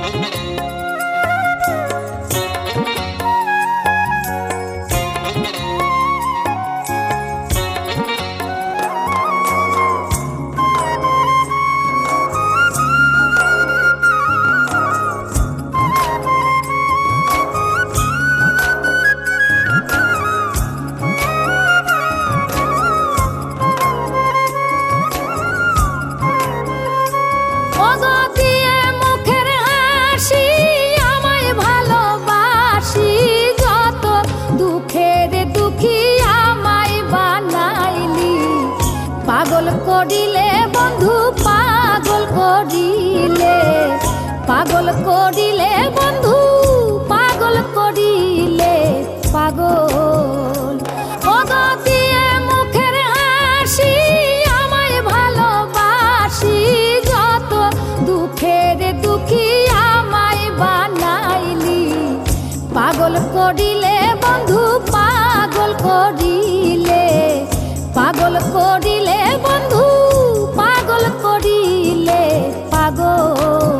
পাগল করিলে বন্ধু পাগল করিলে, পাগল করিলে বন্ধু পাগল করিলে, পাগল ওগো দিয়ে মুখের হাসি আমায় ভালোবাসি, যত দুঃখের দুঃখী আমায় বানাইলি, পাগল করিলে বন্ধু পাগল করিলে, পাগল করিলে বন্ধু পাগল করিলে, পাগল।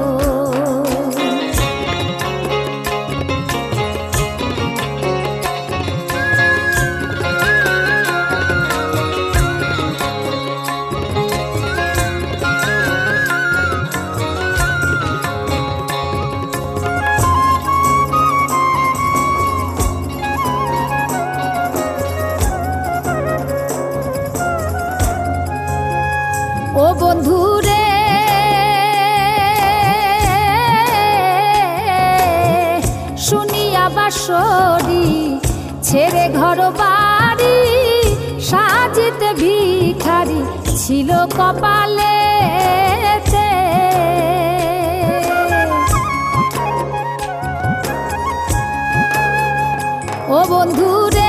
ও বন্ধু রে শুনিয়া বাঁশরি ছেড়ে ঘর বাড়ি, সাজিতে ভিখারি ছিল কপালে, ও বন্ধু রে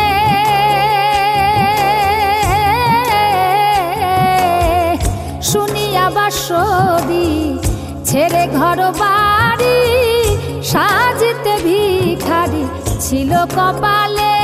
শুনিয়া বাঁশরি ছেড়ে ঘর বাড়ি, সাজিতে ভিখারি ছিল কপালে,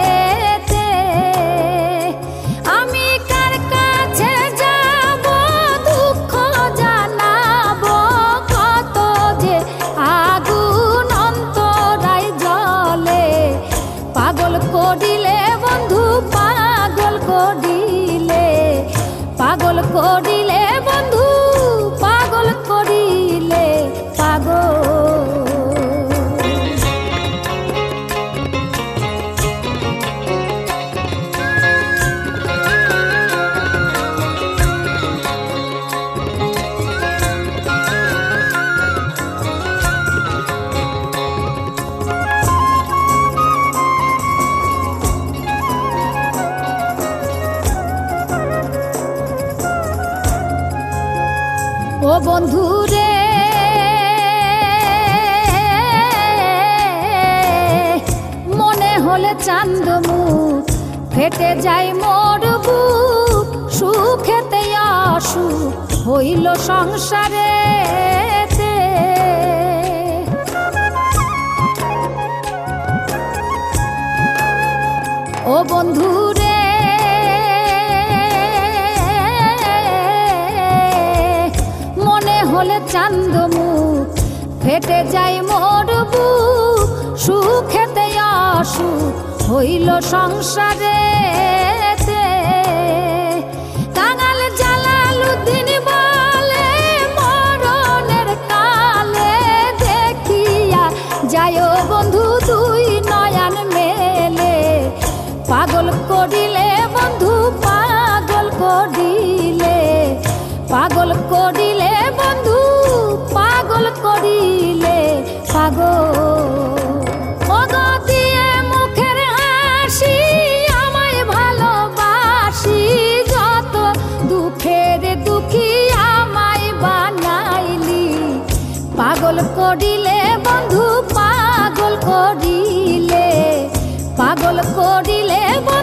আমি কার কাছে যাব দুঃখ জানাবো, কত যে আগুন অন্তরায় জ্বলে, পাগল করিলে বন্ধু পাগল করিলে, পাগল করিলে বন্ধু পাগল করিলে, পাগল। ও বন্ধু রে মনে হলে চাঁদ মুখ ফেটে যায় মোর বুক, সুখেতে অসুখ হইল সংসারে, ও বন্ধু রে হলে চাঁদ মুখ ফেটে যায় মোর বুক, সুখেতে অসুখ হইল সংসারে, কাঙাল জালালুদ্দিন বলে মরণের কালে, দেখিয়া যায় বন্ধু দুই নয়ন মেলে, পাগল করিলে বন্ধু পাগল করিলে, পাগল করিলে বন্ধু পাগল করিলে, পাগল ওগো দিয়ে মুখের হাসি আমায় ভালোবাসি, যত দুঃখের দুঃখী আমায় বানাইলি, পাগল করিলে বন্ধু পাগল করিলে, পাগল করিলে